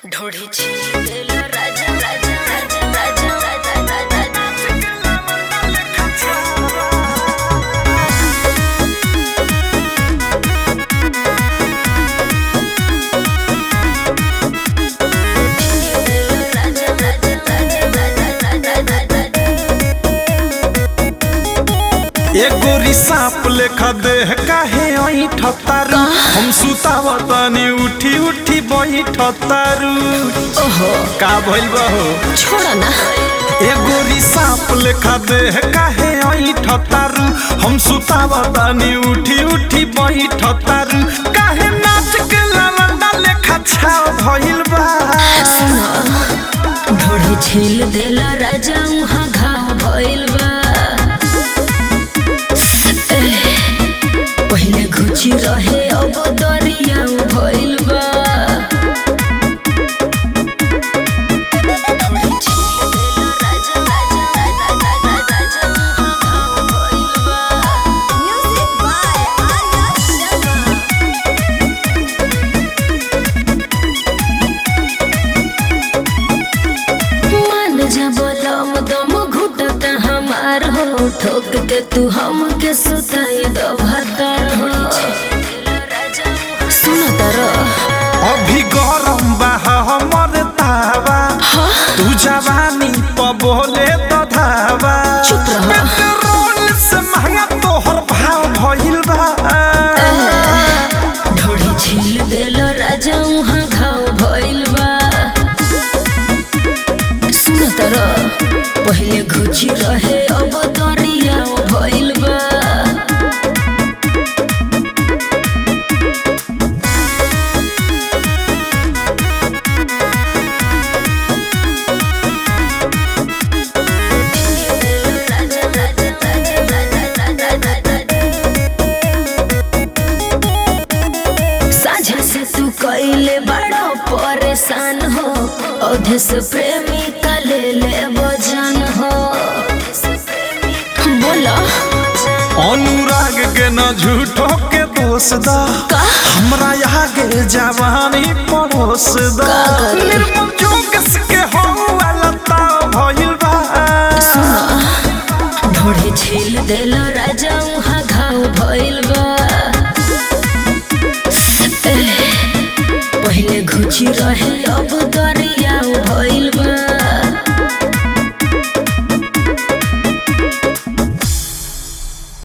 ढोढ़ी छीन देला राजा राजा राजा राजा राजा राजा एगोरी सांप लेखा देह काहे ठतारू हम सुतावतनी उठी उठी बैठतारू। ओहो का भइल बहो छोड़ा ना। एगोरी सांप लेखा देह काहे ठतारू हम सुतावतनी उठी उठी बैठतारू। काहे नाच के लवंडा लेखा छाव भइल बा। ढोढ़ी छील देला राजा उहाँ घाव भइल बा। पहिले घुची रहे अब दरिया भइल बा। ढोढ़ी छील देला राजा राजा राजा राजा उहाँ घाव भइल बा। Music by Arya Sharma. मान जा बोलम दम घुटत हमार हो ठोक के तू हमके सुताई दो भतर हो। सुन तर अभी गरम बा हमर तावा तू जवानी प बोले तो धावा। चुप रह। पेट्रोल से महंगा तोहर भाव भइल बा। ढोढ़ी छील देल राजा उहाँ घाव भइल बा। सुन तर पहिले घुची रहे अब दरिया भइल बा। साझा से तू कइले बड़ा परेशान हो औधे से प्रेमी का ले ले वजन हो। बोला अनुराग के न झूठो के दोष दा का हमरा आगे जवानी परोस दा। का करे? निर्मम जोगस के हो वाला ताव भइल बा। ढोढ़ी छील देला राजा उहाँ घाव भइल बा। पहिले घुची रहे अब दर